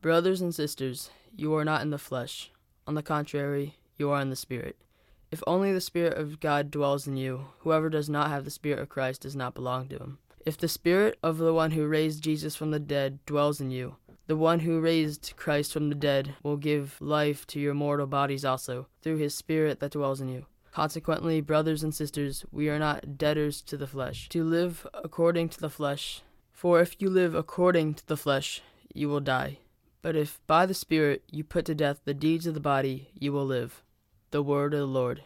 Brothers and sisters, you are not in the flesh. On the contrary, you are in the Spirit. If only the Spirit of God dwells in you, whoever does not have the Spirit of Christ does not belong to him. If the Spirit of the one who raised Jesus from the dead dwells in you, the one who raised Christ from the dead will give life to your mortal bodies also, through his Spirit that dwells in you. Consequently, brothers and sisters, we are not debtors to the flesh, to live according to the flesh. For if you live according to the flesh, you will die. But if by the Spirit you put to death the deeds of the body, you will live. The word of the Lord.